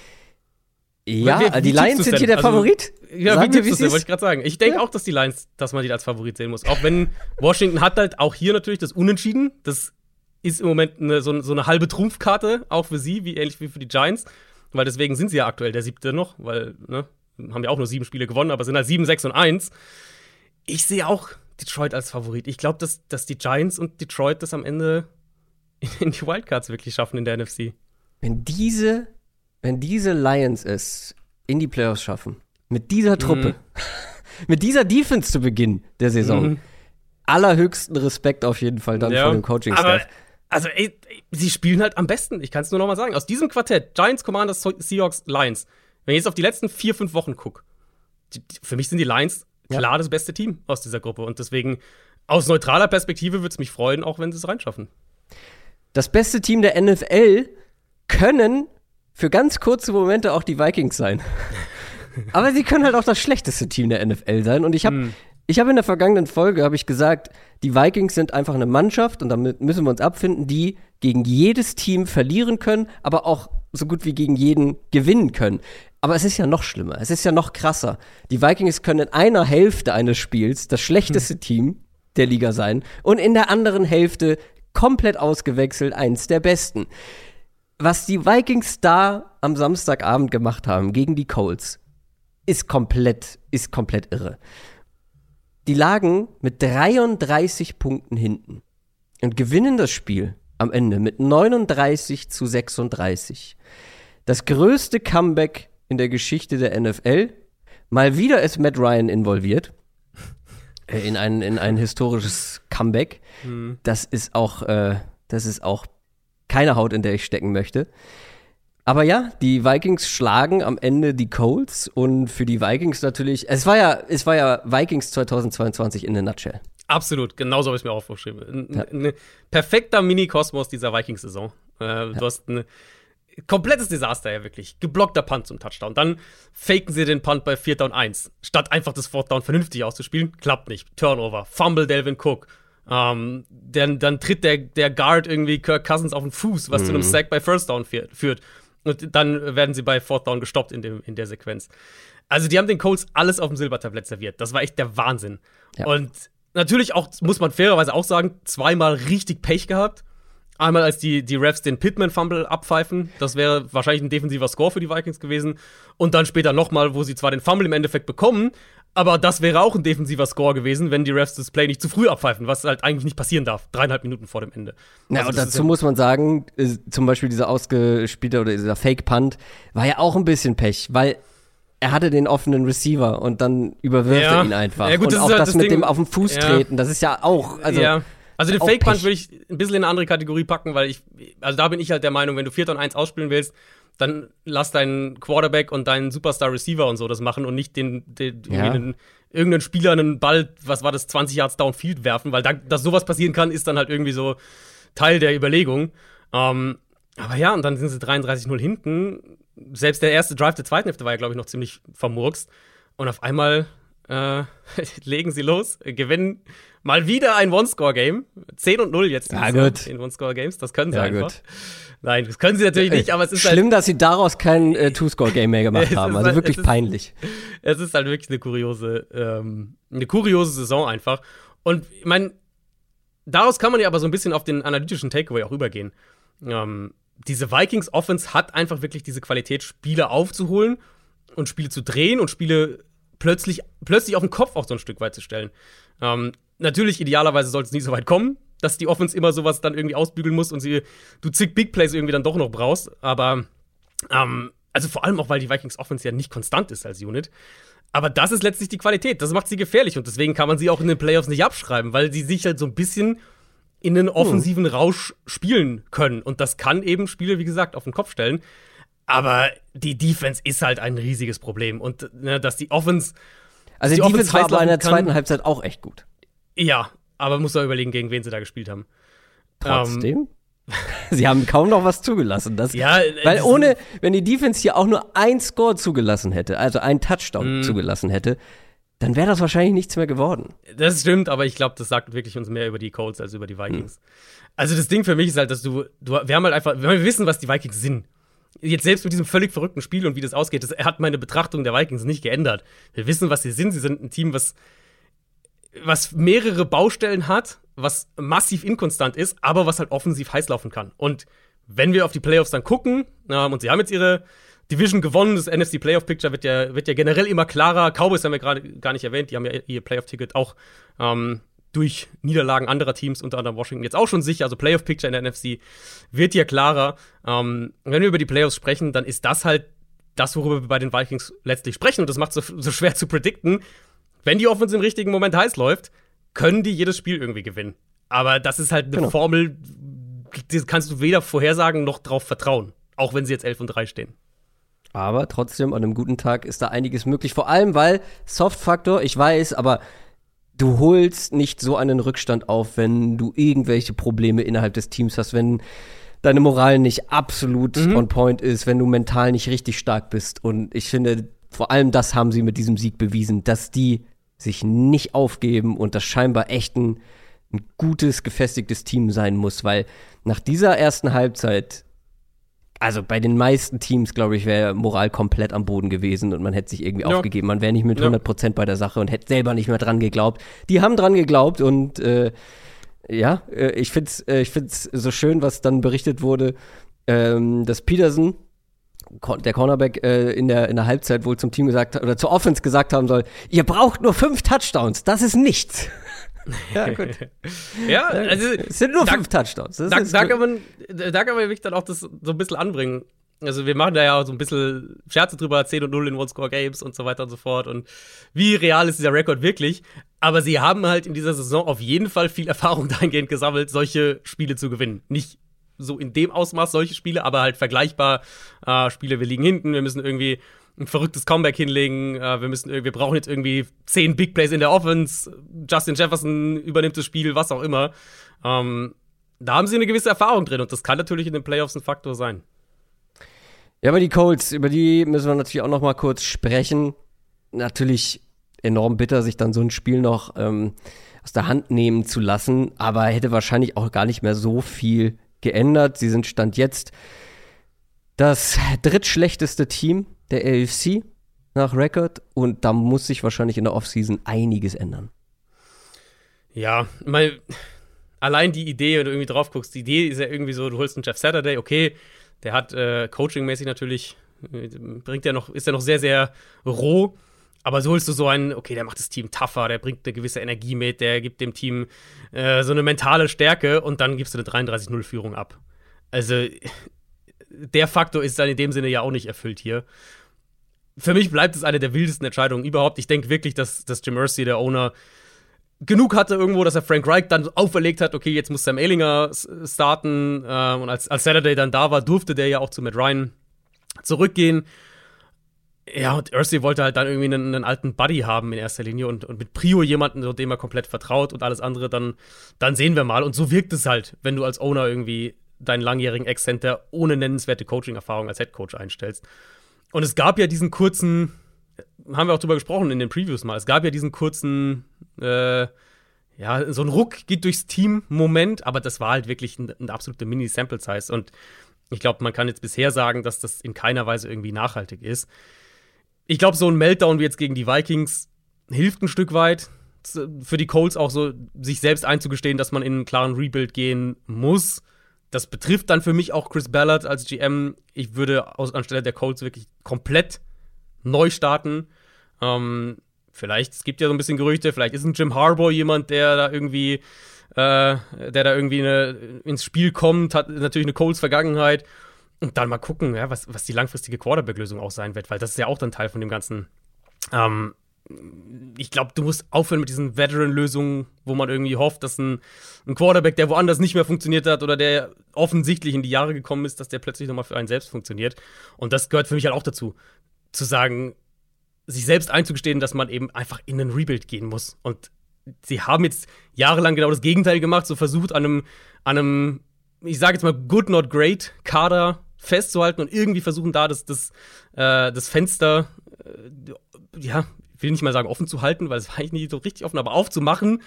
ja, Wie- wie die tippst Lions du's sind denn? hier der Also, Favorit. Ja, Sag wie mir, tippst wie's du das denn? ist. Wollte ich gerade sagen. Ich denke Ja. auch, dass die Lions, dass man die als Favorit sehen muss. Auch wenn Washington hat halt auch hier natürlich das Unentschieden. Das ist im Moment eine, so, so eine halbe Trumpfkarte, auch für sie, wie ähnlich wie für die Giants. Weil deswegen sind sie ja aktuell der siebte noch, weil, ne, haben ja auch nur sieben Spiele gewonnen, aber sind halt sieben, sechs und eins. Ich sehe auch Detroit als Favorit. Ich glaube, dass, dass die Giants und Detroit das am Ende in die Wildcards wirklich schaffen in der N F C. Wenn diese, wenn diese Lions es in die Playoffs schaffen, mit dieser Truppe, mit dieser Defense zu Beginn der Saison, Mhm. allerhöchsten Respekt auf jeden Fall dann Ja, von dem Coaching-Staff. aber, also, ey, sie spielen halt am besten. Ich kann es nur noch mal sagen. Aus diesem Quartett, Giants, Commanders, Seahawks, Lions, wenn ich jetzt auf die letzten vier, fünf Wochen gucke, für mich sind die Lions Ja. klar das beste Team aus dieser Gruppe. Und deswegen, aus neutraler Perspektive, würde es mich freuen, auch wenn sie es reinschaffen. Das beste Team der N F L können für ganz kurze Momente auch die Vikings sein. Aber sie können halt auch das schlechteste Team der N F L sein. Und ich habe Hm. ich hab in der vergangenen Folge habe ich gesagt, die Vikings sind einfach eine Mannschaft und damit müssen wir uns abfinden, die gegen jedes Team verlieren können, aber auch so gut wie gegen jeden gewinnen können. Aber es ist ja noch schlimmer, es ist ja noch krasser. Die Vikings können in einer Hälfte eines Spiels das schlechteste Hm. Team der Liga sein und in der anderen Hälfte komplett ausgewechselt eins der besten. Was die Vikings da am Samstagabend gemacht haben gegen die Colts, ist komplett, ist komplett irre. Die lagen mit dreiunddreißig Punkten hinten und gewinnen das Spiel am Ende mit neununddreißig zu sechsunddreißig. Das größte Comeback in der Geschichte der N F L. Mal wieder ist Matt Ryan involviert äh, in ein, in ein historisches Comeback. Mhm. Das ist auch, äh, das ist auch keine Haut, in der ich stecken möchte. Aber ja, die Vikings schlagen am Ende die Colts und für die Vikings natürlich, es war ja, es war ja Vikings zweitausendzweiundzwanzig in a nutshell. Absolut, genauso habe ich es mir auch vorgeschrieben. Ein, Ja. ein perfekter Mini-Kosmos dieser Vikings-Saison. Äh, Ja. Du hast ein komplettes Desaster, ja wirklich. Geblockter Punt zum Touchdown. Dann faken sie den Punt bei Vierter und Eins. Statt einfach das Fourth Down vernünftig auszuspielen, klappt nicht. Turnover, Fumble Delvin Cook. Ähm, dann, dann tritt der, der Guard irgendwie Kirk Cousins auf den Fuß, was Mhm. zu einem Sack bei First Down führt. führt. Und dann werden sie bei Fourth Down gestoppt in, dem, in der Sequenz. Also die haben den Colts alles auf dem Silbertablett serviert. Das war echt der Wahnsinn. Ja. Und natürlich auch, muss man fairerweise auch sagen, zweimal richtig Pech gehabt. Einmal, als die, die Refs den Pittman-Fumble abpfeifen. Das wäre wahrscheinlich ein defensiver Score für die Vikings gewesen. Und dann später nochmal, wo sie zwar den Fumble im Endeffekt bekommen, aber das wäre auch ein defensiver Score gewesen, wenn die Refs das Play nicht zu früh abpfeifen, was halt eigentlich nicht passieren darf. Dreieinhalb Minuten vor dem Ende. Ja, also und dazu ja muss man sagen, äh, zum Beispiel dieser ausgespielte oder dieser Fake-Punt war ja auch ein bisschen Pech, weil er hatte den offenen Receiver und dann überwirft ja. er ihn einfach. Ja, gut, und das auch ist halt das, das mit Ding, dem auf den Fuß ja. treten, das ist ja auch, also ja. Also den Fake-Punch Pech. würde ich ein bisschen in eine andere Kategorie packen, weil ich, also da bin ich halt der Meinung, wenn du vier und eins ausspielen willst, dann lass deinen Quarterback und deinen Superstar-Receiver und so das machen und nicht den, den ja. einen, irgendeinen Spieler einen Ball, was war das, zwanzig Yards Downfield werfen, weil da, dass sowas passieren kann, ist dann halt irgendwie so Teil der Überlegung. Ähm, aber ja, und dann sind sie dreiunddreißig null hinten. Selbst der erste Drive der zweiten Hälfte war ja, glaube ich, noch ziemlich vermurkst. Und auf einmal äh, legen sie los, gewinnen mal wieder ein One-Score-Game. zehn und null jetzt ja, gut. in One-Score-Games. Das können sie ja, einfach. Gut. Nein, das können sie natürlich nicht, aber es ist schlimm, halt dass sie daraus kein äh, Two-Score-Game mehr gemacht haben. Also halt, wirklich es ist, peinlich. Es ist halt wirklich eine kuriose, ähm, eine kuriose Saison einfach. Und ich meine, daraus kann man ja aber so ein bisschen auf den analytischen Takeaway auch übergehen. Ähm, diese Vikings-Offense hat einfach wirklich diese Qualität, Spiele aufzuholen und Spiele zu drehen und Spiele plötzlich, plötzlich auf den Kopf auch so ein Stück weit zu stellen. Ähm, natürlich, idealerweise sollte es nie so weit kommen, dass die Offense immer sowas dann irgendwie ausbügeln muss und sie, du zig Big Plays irgendwie dann doch noch brauchst. Aber, ähm, also vor allem auch, weil die Vikings Offense ja nicht konstant ist als Unit. Aber das ist letztlich die Qualität. Das macht sie gefährlich und deswegen kann man sie auch in den Playoffs nicht abschreiben, weil sie sich halt so ein bisschen in einen offensiven Rausch spielen können. Und das kann eben Spiele, wie gesagt, auf den Kopf stellen. Aber die Defense ist halt ein riesiges Problem. Und ne, dass die Offense. Also die, die Defense war aber in der zweiten Halbzeit auch echt gut. Ja, aber muss man überlegen, gegen wen sie da gespielt haben. Trotzdem? Ähm, sie haben kaum noch was zugelassen. Das, ja, weil ohne, wenn die Defense hier auch nur ein Score zugelassen hätte, also einen Touchdown mm. zugelassen hätte, dann wäre das wahrscheinlich nichts mehr geworden. Das stimmt, aber ich glaube, das sagt wirklich uns mehr über die Colts als über die Vikings. Hm. Also das Ding für mich ist halt, dass du, du wir haben halt einfach, wir wissen, was die Vikings sind. Jetzt selbst mit diesem völlig verrückten Spiel und wie das ausgeht, das hat meine Betrachtung der Vikings nicht geändert. Wir wissen, was sie sind. Sie sind ein Team, was, was mehrere Baustellen hat, was massiv inkonstant ist, aber was halt offensiv heiß laufen kann. Und wenn wir auf die Playoffs dann gucken, ähm, und sie haben jetzt ihre Division gewonnen, das N F C Playoff Picture wird ja, wird ja generell immer klarer. Cowboys haben wir gerade gar nicht erwähnt, die haben ja ihr Playoff-Ticket auch ähm, durch Niederlagen anderer Teams, unter anderem Washington, jetzt auch schon sicher. Also Playoff Picture in der N F C wird ja klarer. Ähm, wenn wir über die Playoffs sprechen, dann ist das halt das, worüber wir bei den Vikings letztlich sprechen. Und das macht es so, so schwer zu predikten. Wenn die Offense im richtigen Moment heiß läuft, können die jedes Spiel irgendwie gewinnen. Aber das ist halt eine genau. Formel, die kannst du weder vorhersagen noch drauf vertrauen. Auch wenn sie jetzt elf und drei stehen. Aber trotzdem, an einem guten Tag ist da einiges möglich. Vor allem, weil Soft-Faktor, ich weiß, aber du holst nicht so einen Rückstand auf, wenn du irgendwelche Probleme innerhalb des Teams hast, wenn deine Moral nicht absolut mhm. on point ist, wenn du mental nicht richtig stark bist. Und ich finde, vor allem das haben sie mit diesem Sieg bewiesen, dass die sich nicht aufgeben und das scheinbar echt ein, ein gutes, gefestigtes Team sein muss. Weil nach dieser ersten Halbzeit, also bei den meisten Teams, glaube ich, wäre Moral komplett am Boden gewesen und man hätte sich irgendwie ja. aufgegeben. Man wäre nicht mit hundert Prozent bei der Sache und hätte selber nicht mehr dran geglaubt. Die haben dran geglaubt und äh, ja, äh, ich finde es äh, ich find's so schön, was dann berichtet wurde, ähm, dass Peterson, der Cornerback, äh, in, der, in der Halbzeit wohl zum Team gesagt hat, oder zur Offense gesagt haben soll, ihr braucht nur fünf Touchdowns, das ist nichts. Ja, gut. Ja, also es sind nur da, fünf Touchdowns. Das da, ist da, kann man, da kann man wirklich dann auch das so ein bisschen anbringen. Also wir machen da ja auch so ein bisschen Scherze drüber, zehn und null in One-Score-Games und so weiter und so fort. Und wie real ist dieser Rekord wirklich? Aber sie haben halt in dieser Saison auf jeden Fall viel Erfahrung dahingehend gesammelt, solche Spiele zu gewinnen. Nicht so in dem Ausmaß solche Spiele, aber halt vergleichbar äh, Spiele, wir liegen hinten, wir müssen irgendwie ein verrücktes Comeback hinlegen, äh, wir müssen, wir brauchen jetzt irgendwie zehn Big Plays in der Offense, Justin Jefferson übernimmt das Spiel, was auch immer. Ähm, da haben sie eine gewisse Erfahrung drin und das kann natürlich in den Playoffs ein Faktor sein. Ja, aber die Colts, über die müssen wir natürlich auch noch mal kurz sprechen. Natürlich enorm bitter, sich dann so ein Spiel noch ähm, aus der Hand nehmen zu lassen, aber hätte wahrscheinlich auch gar nicht mehr so viel geändert. Sie sind Stand jetzt das drittschlechteste Team der A F C nach Rekord und da muss sich wahrscheinlich in der Offseason einiges ändern. Ja, mal allein die Idee, wenn du irgendwie drauf guckst, die Idee ist ja irgendwie so, du holst einen Jeff Saturday, okay, der hat äh, coachingmäßig natürlich, äh, bringt ja noch, ist ja noch sehr, sehr roh, aber so holst du so einen, okay, der macht das Team tougher, der bringt eine gewisse Energie mit, der gibt dem Team äh, so eine mentale Stärke und dann gibst du eine dreiunddreißig null Führung ab. Also, der Faktor ist dann in dem Sinne ja auch nicht erfüllt hier. Für mich bleibt es eine der wildesten Entscheidungen überhaupt. Ich denke wirklich, dass, dass Jim Irsay, der Owner, genug hatte irgendwo, dass er Frank Reich dann auferlegt hat, okay, jetzt muss Sam Ehlinger starten. Äh, und als, als Saturday dann da war, durfte der ja auch zu Matt Ryan zurückgehen. Ja, und Irsay wollte halt dann irgendwie einen, einen alten Buddy haben in erster Linie und, und mit Prio jemanden, so dem er komplett vertraut und alles andere, dann, dann sehen wir mal. Und so wirkt es halt, wenn du als Owner irgendwie deinen langjährigen Ex-Center ohne nennenswerte Coaching-Erfahrung als Headcoach einstellst. Und es gab ja diesen kurzen, haben wir auch drüber gesprochen in den Previews mal, es gab ja diesen kurzen, äh, ja, so ein Ruck geht durchs Team-Moment, aber das war halt wirklich eine, eine absolute Mini-Sample-Size. Und ich glaube, man kann jetzt bisher sagen, dass das in keiner Weise irgendwie nachhaltig ist. Ich glaube, so ein Meltdown wie jetzt gegen die Vikings hilft ein Stück weit. Für die Colts auch so, sich selbst einzugestehen, dass man in einen klaren Rebuild gehen muss. Das betrifft dann für mich auch Chris Ballard als G M. Ich würde aus, anstelle der Colts wirklich komplett neu starten. Ähm, vielleicht, es gibt ja so ein bisschen Gerüchte, vielleicht ist ein Jim Harbaugh jemand, der da irgendwie, äh, der da irgendwie eine, ins Spiel kommt, hat natürlich eine Colts-Vergangenheit. Und dann mal gucken, ja, was, was die langfristige Quarterback-Lösung auch sein wird, weil das ist ja auch dann Teil von dem Ganzen. Ähm, ich glaube, du musst aufhören mit diesen Veteran-Lösungen, wo man irgendwie hofft, dass ein, ein Quarterback, der woanders nicht mehr funktioniert hat oder der offensichtlich in die Jahre gekommen ist, dass der plötzlich nochmal für einen selbst funktioniert. Und das gehört für mich halt auch dazu, zu sagen, sich selbst einzugestehen, dass man eben einfach in einen Rebuild gehen muss. Und sie haben jetzt jahrelang genau das Gegenteil gemacht, so versucht an einem, an einem ich sage jetzt mal, good, not great Kader festzuhalten und irgendwie versuchen da das, das, äh, das Fenster, äh, ja, ich will nicht mal sagen offen zu halten, weil es war eigentlich nicht so richtig offen, aber aufzumachen.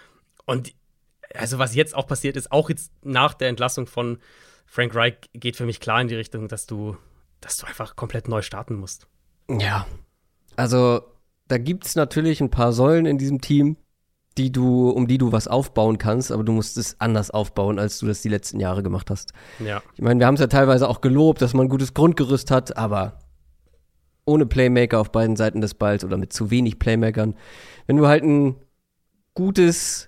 Und also was jetzt auch passiert ist, auch jetzt nach der Entlassung von Frank Reich, geht für mich klar in die Richtung, dass du, dass du einfach komplett neu starten musst. Ja, also da gibt es natürlich ein paar Säulen in diesem Team, die du, um die du was aufbauen kannst, aber du musst es anders aufbauen, als du das die letzten Jahre gemacht hast. Ja. Ich meine, wir haben es ja teilweise auch gelobt, dass man ein gutes Grundgerüst hat, aber ohne Playmaker auf beiden Seiten des Balls oder mit zu wenig Playmakern. Wenn du halt ein gutes,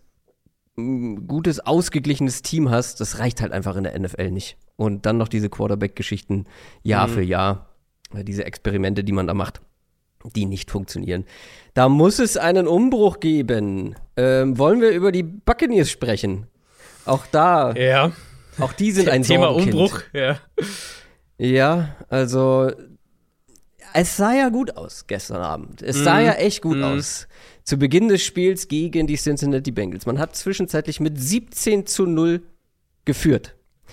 gutes, ausgeglichenes Team hast, das reicht halt einfach in der N F L nicht. Und dann noch diese Quarterback-Geschichten Jahr mhm. für Jahr, diese Experimente, die man da macht, die nicht funktionieren. Da muss es einen Umbruch geben. Ähm, wollen wir über die Buccaneers sprechen? Auch da. Ja. Auch die sind ein Thema Sorgenkind. Umbruch, ja. Ja, also es sah ja gut aus gestern Abend. Es sah mm. ja echt gut mm. aus. Zu Beginn des Spiels gegen die Cincinnati Bengals. Man hat zwischenzeitlich mit siebzehn zu null geführt.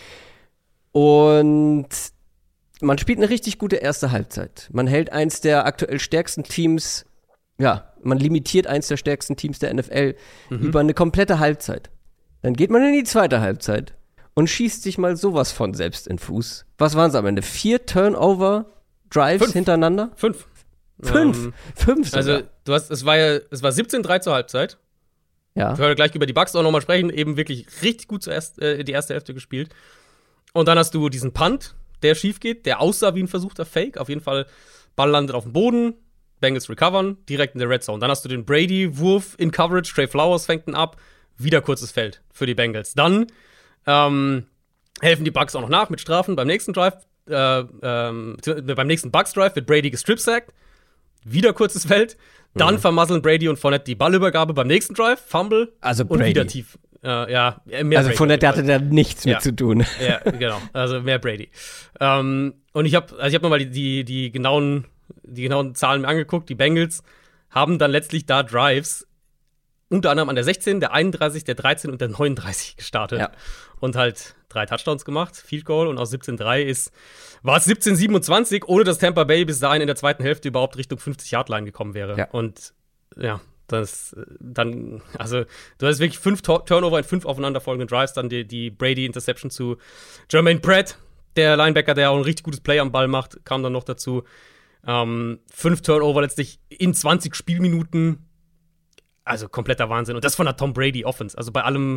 Und man spielt eine richtig gute erste Halbzeit. Man hält eins der aktuell stärksten Teams, ja, man limitiert eins der stärksten Teams der N F L mhm. über eine komplette Halbzeit. Dann geht man in die zweite Halbzeit und schießt sich mal sowas von selbst in den Fuß. Was waren es am Ende? Vier Turnover-Drives Fünf. hintereinander? Fünf. Fünf? Ähm, Fünf sogar. Also, du hast, es war ja, es war siebzehn drei zur Halbzeit. Ja. Wir werden gleich über die Bucks auch nochmal sprechen. Eben wirklich richtig gut zuerst, äh, die erste Hälfte gespielt. Und dann hast du diesen Punt, der schief geht, der aussah wie ein versuchter Fake. Auf jeden Fall, Ball landet auf dem Boden, Bengals recovern, direkt in der Red Zone. Dann hast du den Brady-Wurf in Coverage, Trey Flowers fängt ihn ab, wieder kurzes Feld für die Bengals. Dann ähm, helfen die Bucks auch noch nach mit Strafen beim nächsten Drive. Äh, ähm, beim nächsten Bucks-Drive wird Brady gestrip-sackt, wieder kurzes Feld. Dann mhm. vermasseln Brady und Fournette die Ballübergabe beim nächsten Drive, Fumble also und Brady. wieder tief. Äh, ja, mehr also Brady Fournette hatte da nichts ja. mit zu tun. Ja, genau. Also mehr Brady. Ähm, und ich habe also ich hab nochmal die, die, die, genauen, die genauen Zahlen mir angeguckt. Die Bengals haben dann letztlich da Drives unter anderem an der sechzehn, der einunddreißig, der dreizehn und der neununddreißig gestartet. Ja. Und halt drei Touchdowns gemacht, Field Goal. Und aus siebzehn drei ist, war es siebzehn siebenundzwanzig, ohne dass Tampa Bay bis dahin in der zweiten Hälfte überhaupt Richtung fünfzig-Yard-Line gekommen wäre. Ja. Und ja, das dann, also du hast wirklich fünf Tor- Turnover in fünf aufeinanderfolgenden Drives, dann die, die Brady-Interception zu Jermaine Pratt, der Linebacker, der auch ein richtig gutes Play am Ball macht, kam dann noch dazu. Ähm, fünf Turnover letztlich in zwanzig Spielminuten, also kompletter Wahnsinn. Und das von der Tom Brady Offense, also bei allem,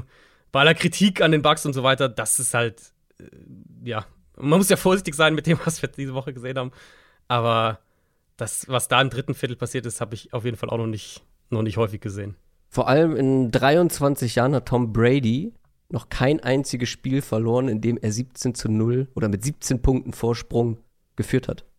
bei aller Kritik an den Bucks und so weiter, das ist halt, äh, ja, man muss ja vorsichtig sein mit dem, was wir diese Woche gesehen haben. Aber das, was da im dritten Viertel passiert ist, habe ich auf jeden Fall auch noch nicht, noch nicht häufig gesehen. Vor allem in dreiundzwanzig Jahren hat Tom Brady noch kein einziges Spiel verloren, in dem er siebzehn zu null oder mit siebzehn Punkten Vorsprung geführt hat.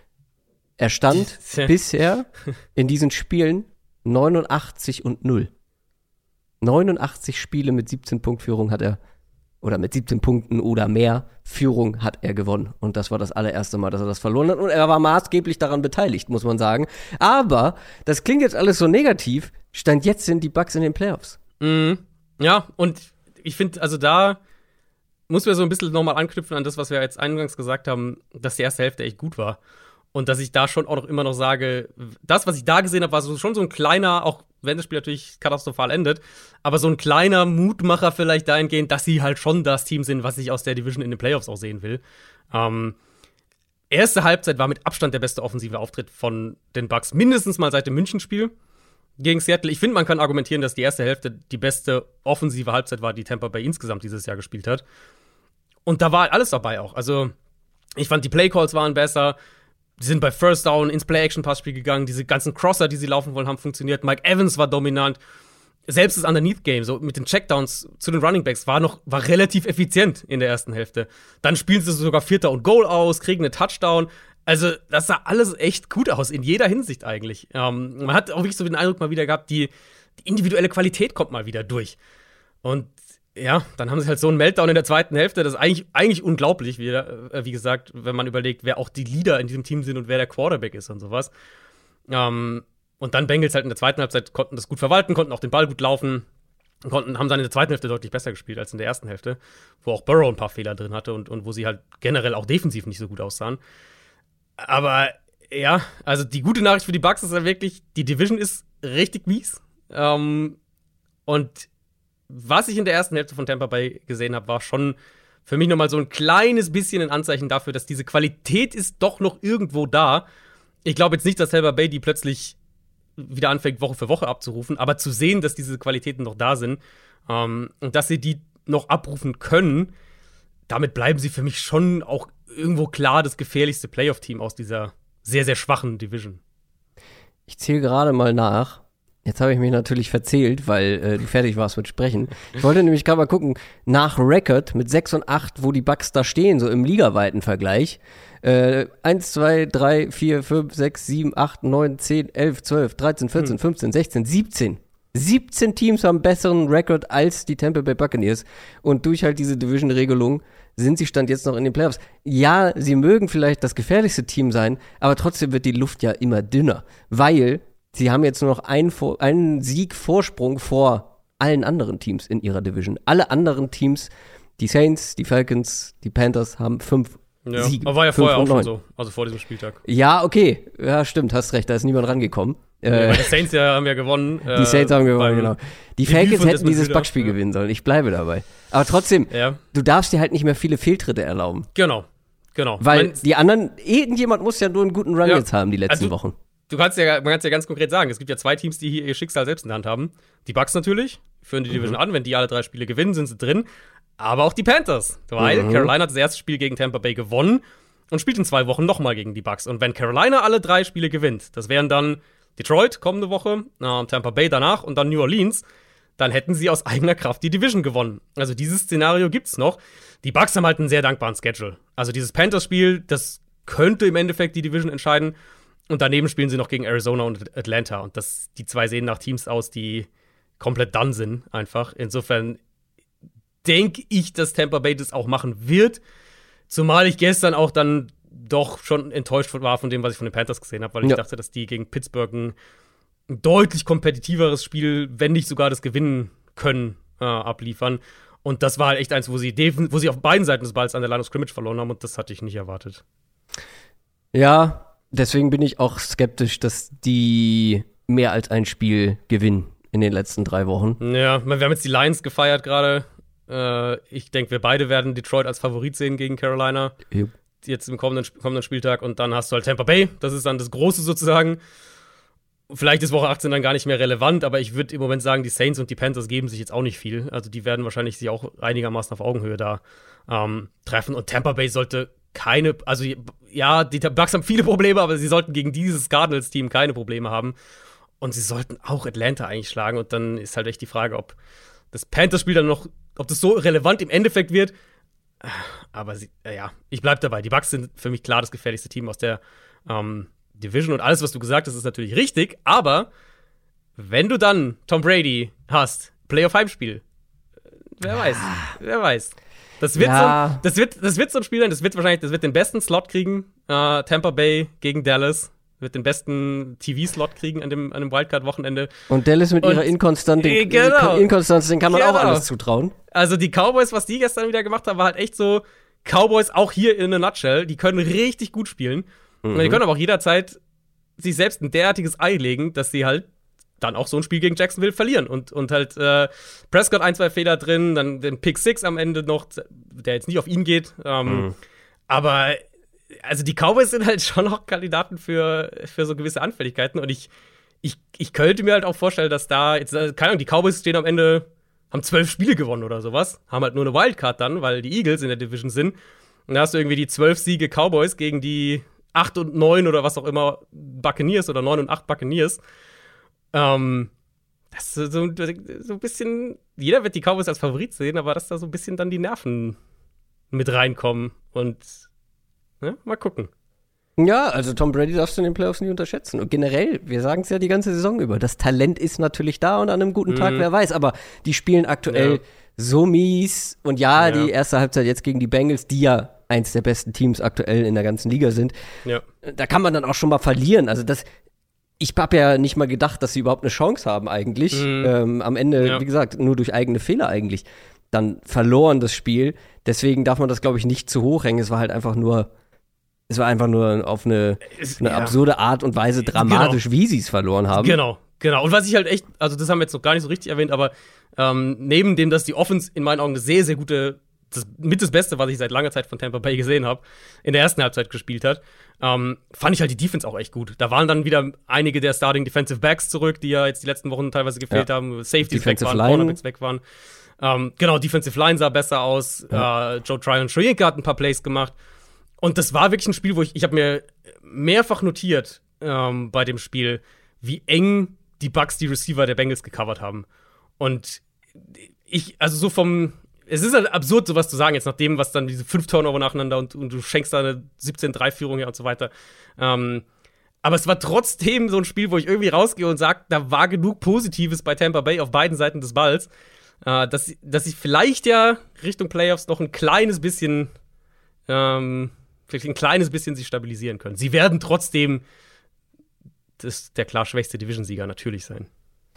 Er stand bisher in diesen Spielen neunundachtzig und null. neunundachtzig Spiele mit siebzehn Punkt Führung hat er, oder mit siebzehn Punkten oder mehr Führung hat er gewonnen. Und das war das allererste Mal, dass er das verloren hat. Und er war maßgeblich daran beteiligt, muss man sagen. Aber das klingt jetzt alles so negativ. Stand jetzt sind die Bucks in den Playoffs. Mhm. Ja, und ich finde, also da muss man so ein bisschen nochmal anknüpfen an das, was wir jetzt eingangs gesagt haben, dass die erste Hälfte echt gut war. Und dass ich da schon auch noch immer noch sage, das, was ich da gesehen habe, war so, schon so ein kleiner, auch wenn das Spiel natürlich katastrophal endet, aber so ein kleiner Mutmacher vielleicht dahingehend, dass sie halt schon das Team sind, was ich aus der Division in den Playoffs auch sehen will. Ähm, erste Halbzeit war mit Abstand der beste offensive Auftritt von den Bucks, mindestens mal seit dem München-Spiel gegen Seattle. Ich finde, man kann argumentieren, dass die erste Hälfte die beste offensive Halbzeit war, die Tampa Bay insgesamt dieses Jahr gespielt hat. Und da war alles dabei auch. Also, ich fand, die Playcalls waren besser. Die sind bei First Down ins Play-Action-Passspiel gegangen. Diese ganzen Crosser, die sie laufen wollen, haben funktioniert. Mike Evans war dominant. Selbst das Underneath-Game, so mit den Checkdowns zu den Runningbacks, war noch war relativ effizient in der ersten Hälfte. Dann spielen sie sogar Vierter und Goal aus, kriegen einen Touchdown. Also, das sah alles echt gut aus, in jeder Hinsicht eigentlich. Ähm, man hat auch wirklich so den Eindruck mal wieder gehabt, die, die individuelle Qualität kommt mal wieder durch. Und ja, dann haben sie halt so einen Meltdown in der zweiten Hälfte. Das ist eigentlich, eigentlich unglaublich, wie, äh, wie gesagt, wenn man überlegt, wer auch die Leader in diesem Team sind und wer der Quarterback ist und sowas. Ähm, und dann Bengals halt in der zweiten Halbzeit konnten das gut verwalten, konnten auch den Ball gut laufen, konnten, haben dann in der zweiten Hälfte deutlich besser gespielt als in der ersten Hälfte, wo auch Burrow ein paar Fehler drin hatte und, und wo sie halt generell auch defensiv nicht so gut aussahen. Aber ja, also die gute Nachricht für die Bucks ist ja wirklich, die Division ist richtig mies. Ähm, und was ich in der ersten Hälfte von Tampa Bay gesehen habe, war schon für mich nochmal so ein kleines bisschen ein Anzeichen dafür, dass diese Qualität ist doch noch irgendwo da. Ich glaube jetzt nicht, dass Tampa Bay die plötzlich wieder anfängt, Woche für Woche abzurufen, aber zu sehen, dass diese Qualitäten noch da sind ähm, und dass sie die noch abrufen können, damit bleiben sie für mich schon auch irgendwo klar das gefährlichste Playoff-Team aus dieser sehr, sehr schwachen Division. Ich zähle gerade mal nach. Jetzt habe ich mich natürlich verzählt, weil äh, du fertig warst mit Sprechen. Ich wollte nämlich gerade mal gucken, nach Record mit sechs und acht, wo die Bucks da stehen, so im ligaweiten Vergleich. Äh, eins, zwei, drei, vier, fünf, sechs, sieben, acht, neun, zehn, elf, zwölf, dreizehn, vierzehn, hm. fünfzehn, sechzehn, siebzehn. siebzehn Teams haben besseren Record als die Tampa Bay Buccaneers. Und durch halt diese Division-Regelung sind sie Stand jetzt noch in den Playoffs. Ja, sie mögen vielleicht das gefährlichste Team sein, aber trotzdem wird die Luft ja immer dünner, weil sie haben jetzt nur noch einen, einen Sieg Vorsprung vor allen anderen Teams in ihrer Division. Alle anderen Teams, die Saints, die Falcons, die Panthers, haben fünf ja, Siege. Aber war ja vorher auch schon so, also vor diesem Spieltag. Ja, okay. Ja, stimmt, hast recht, da ist niemand rangekommen. Ja, die Saints ja, haben ja gewonnen. Die äh, Saints haben gewonnen, genau. Die Falcons hätten dieses Backspiel ja. gewinnen sollen. Ich bleibe dabei. Aber trotzdem, ja. du darfst dir halt nicht mehr viele Fehltritte erlauben. Genau, genau. Weil mein, die anderen, irgendjemand muss ja nur einen guten Run ja. jetzt haben die letzten also, Wochen. Du kannst ja, man kann es ja ganz konkret sagen, es gibt ja zwei Teams, die hier ihr Schicksal selbst in der Hand haben. Die Bucks natürlich, führen die Division mhm. an, wenn die alle drei Spiele gewinnen, sind sie drin. Aber auch die Panthers, weil mhm. Carolina hat das erste Spiel gegen Tampa Bay gewonnen und spielt in zwei Wochen nochmal gegen die Bucks. Und wenn Carolina alle drei Spiele gewinnt, das wären dann Detroit kommende Woche, äh, Tampa Bay danach und dann New Orleans, dann hätten sie aus eigener Kraft die Division gewonnen. Also dieses Szenario gibt's noch. Die Bucks haben halt einen sehr dankbaren Schedule. Also dieses Panthers-Spiel, das könnte im Endeffekt die Division entscheiden. Und daneben spielen sie noch gegen Arizona und Atlanta. Und das, die zwei sehen nach Teams aus, die komplett done sind, einfach. Insofern denke ich, dass Tampa Bay das auch machen wird. Zumal ich gestern auch dann doch schon enttäuscht war von dem, was ich von den Panthers gesehen habe, weil ich ja. dachte, dass die gegen Pittsburgh ein deutlich kompetitiveres Spiel, wenn nicht sogar das Gewinnen können, äh, abliefern. Und das war halt echt eins, wo sie, defen- wo sie auf beiden Seiten des Balls an der Line of Scrimmage verloren haben. Und das hatte ich nicht erwartet. Ja, deswegen bin ich auch skeptisch, dass die mehr als ein Spiel gewinnen in den letzten drei Wochen. Ja, wir haben jetzt die Lions gefeiert gerade. Äh, ich denke, wir beide werden Detroit als Favorit sehen gegen Carolina. Jupp. Jetzt im kommenden, kommenden Spieltag. Und dann hast du halt Tampa Bay. Das ist dann das Große sozusagen. Vielleicht ist Woche achtzehn dann gar nicht mehr relevant, aber ich würde im Moment sagen, die Saints und die Panthers geben sich jetzt auch nicht viel. Also die werden wahrscheinlich sich auch einigermaßen auf Augenhöhe da ähm, treffen. Und Tampa Bay sollte keine, also ja, die Bucks haben viele Probleme, aber sie sollten gegen dieses Cardinals-Team keine Probleme haben. Und sie sollten auch Atlanta eigentlich schlagen. Und dann ist halt echt die Frage, ob das Panthers-Spiel dann noch, ob das so relevant im Endeffekt wird. Aber sie, ja, ich bleib dabei. Die Bucks sind für mich klar das gefährlichste Team aus der ähm, Division. Und alles, was du gesagt hast, ist natürlich richtig. Aber wenn du dann Tom Brady hast, Playoff-Heimspiel, wer weiß, wer weiß. Das wird, Ja. so, das, wird, das wird so ein Spiel sein, das wird wahrscheinlich, das wird den besten Slot kriegen. Äh, Tampa Bay gegen Dallas. Wird den besten T V-Slot kriegen an dem, an dem Wildcard-Wochenende. Und Dallas mit Und- ihrer Inkonstanz, Äh, genau. Inkonstanz, den kann man auch Genau. alles zutrauen. Also die Cowboys, was die gestern wieder gemacht haben, war halt echt so, Cowboys auch hier in a nutshell, die können richtig gut spielen. Und die können aber auch jederzeit sich selbst ein derartiges Ei legen, dass sie halt dann auch so ein Spiel gegen Jacksonville verlieren. Und, und halt äh, Prescott ein, zwei Fehler drin, dann den Pick Six am Ende noch, der jetzt nicht auf ihn geht. Ähm, Aber also die Cowboys sind halt schon noch Kandidaten für, für so gewisse Anfälligkeiten. Und ich, ich, ich könnte mir halt auch vorstellen, dass da jetzt, äh, keine Ahnung, die Cowboys stehen am Ende, haben zwölf Spiele gewonnen oder sowas, haben halt nur eine Wildcard dann, weil die Eagles in der Division sind. Und da hast du irgendwie die zwölf Siege Cowboys gegen die acht und neun oder was auch immer Buccaneers oder neun und acht Buccaneers. Ähm, das ist so, so ein bisschen, jeder wird die Cowboys als Favorit sehen, aber dass da so ein bisschen dann die Nerven mit reinkommen. Und ne, mal gucken. Ja, also Tom Brady darfst du in den Playoffs nie unterschätzen. Und generell, wir sagen es ja die ganze Saison über, das Talent ist natürlich da und an einem guten Tag, wer weiß. Aber die spielen aktuell Ja. so mies. Und ja, Ja. die erste Halbzeit jetzt gegen die Bengals, die ja eins der besten Teams aktuell in der ganzen Liga sind, Ja. da kann man dann auch schon mal verlieren. Also das, ich habe ja nicht mal gedacht, dass sie überhaupt eine Chance haben eigentlich. Mhm. Ähm, am Ende, Ja. wie gesagt, nur durch eigene Fehler eigentlich. Dann verloren das Spiel. Deswegen darf man das, glaube ich, nicht zu hoch hängen. Es war halt einfach nur, es war einfach nur auf eine, Es- eine ja. absurde Art und Weise dramatisch, wie sie es verloren haben. Genau, genau. Und was ich halt echt, also das haben wir jetzt noch gar nicht so richtig erwähnt, aber ähm, neben dem, dass die Offense in meinen Augen eine sehr, sehr gute, das, mit das Beste, was ich seit langer Zeit von Tampa Bay gesehen habe, in der ersten Halbzeit gespielt hat, ähm, fand ich halt die Defense auch echt gut. Da waren dann wieder einige der Starting Defensive Backs zurück, die ja jetzt die letzten Wochen teilweise gefehlt Ja. haben, Safeties weg Defensive waren, Line. Cornerbacks weg waren. Ähm, genau, Defensive Line sah besser aus. Äh, Joe Tryon Shoyinka hat ein paar Plays gemacht. Und das war wirklich ein Spiel, wo ich, ich habe mir mehrfach notiert ähm, bei dem Spiel, wie eng die Bucks die Receiver der Bengals gecovert haben. Und ich, also so vom, es ist halt absurd, sowas zu sagen, jetzt nach dem, was dann diese fünf Turnover nacheinander und, und du schenkst da eine siebzehn drei Führung her und so weiter. Ähm, aber es war trotzdem so ein Spiel, wo ich irgendwie rausgehe und sage, da war genug Positives bei Tampa Bay auf beiden Seiten des Balls, äh, dass, dass ich vielleicht ja Richtung Playoffs noch ein kleines bisschen ähm, vielleicht ein kleines bisschen sich stabilisieren können. Sie werden trotzdem das, der klar schwächste Division-Sieger natürlich sein.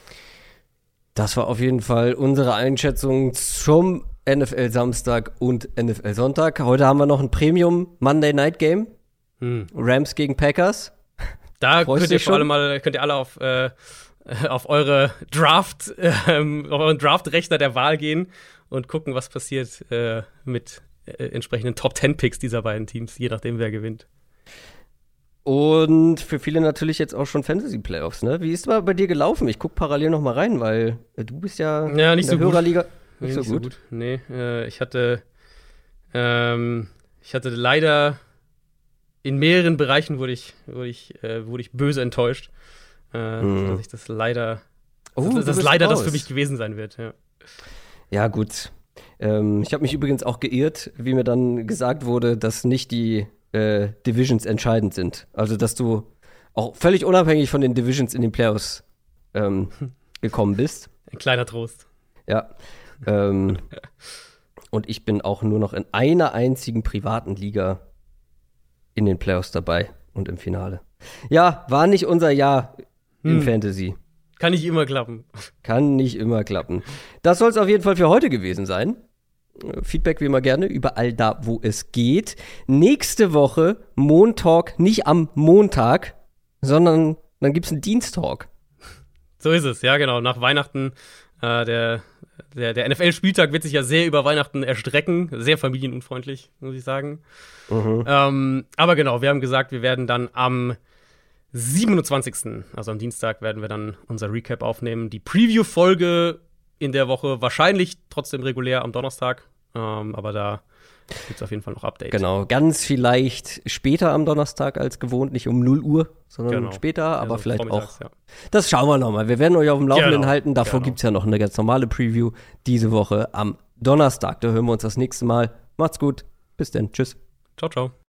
Das war auf jeden Fall unsere Einschätzung zum N F L-Samstag und N F L-Sonntag. Heute haben wir noch ein Premium-Monday-Night-Game. Hm. Rams gegen Packers. Da Freust könnt du ihr dich vor schon? allem mal, könnt ihr alle auf, äh, auf eure Draft, ähm, auf euren Draft-Rechner der Wahl gehen und gucken, was passiert äh, mit äh, entsprechenden Top Ten Picks dieser beiden Teams, je nachdem, wer gewinnt. Und für viele natürlich jetzt auch schon Fantasy-Playoffs, ne? Wie ist es bei dir gelaufen? Ich guck parallel noch mal rein, weil äh, du bist ja, Ja, nicht in der so gut. Hörerliga. Nee, Nicht so gut. Nee, äh, ich hatte ähm, ich hatte leider in mehreren Bereichen wurde ich, wurde ich, äh, wurde ich böse enttäuscht, äh, Mhm. dass ich das leider, Oh, dass, du dass bist leider das raus. für mich gewesen sein wird. Ja. Ja, gut. Ähm, ich habe mich übrigens auch geirrt, wie mir dann gesagt wurde, dass nicht die äh, Divisions entscheidend sind. Also, dass du auch völlig unabhängig von den Divisions in den Playoffs ähm, gekommen bist. Ein kleiner Trost. Ja. ähm, und ich bin auch nur noch in einer einzigen privaten Liga in den Playoffs dabei und im Finale. Ja, war nicht unser Jahr im Hm. Fantasy. Kann nicht immer klappen. Kann nicht immer klappen. Das soll es auf jeden Fall für heute gewesen sein. Äh, Feedback wie immer gerne, überall da, wo es geht. Nächste Woche Montalk, nicht am Montag, sondern dann gibt es einen Diensttalk. So ist es, ja genau. Nach Weihnachten, äh, der, der, der N F L-Spieltag wird sich ja sehr über Weihnachten erstrecken. Sehr familienunfreundlich, muss ich sagen. Mhm. Ähm, aber genau, wir haben gesagt, wir werden dann am siebenundzwanzigsten Also am Dienstag werden wir dann unser Recap aufnehmen. Die Preview-Folge in der Woche wahrscheinlich trotzdem regulär am Donnerstag. Ähm, aber da gibt es auf jeden Fall noch Updates. Genau, ganz vielleicht später am Donnerstag als gewohnt, nicht um null Uhr, sondern genau. später, aber also vielleicht auch. Ja. Das schauen wir nochmal. Wir werden euch auf dem Laufenden Genau. halten. Davor Genau. gibt es ja noch eine ganz normale Preview diese Woche am Donnerstag. Da hören wir uns das nächste Mal. Macht's gut. Bis dann. Tschüss. Ciao, ciao.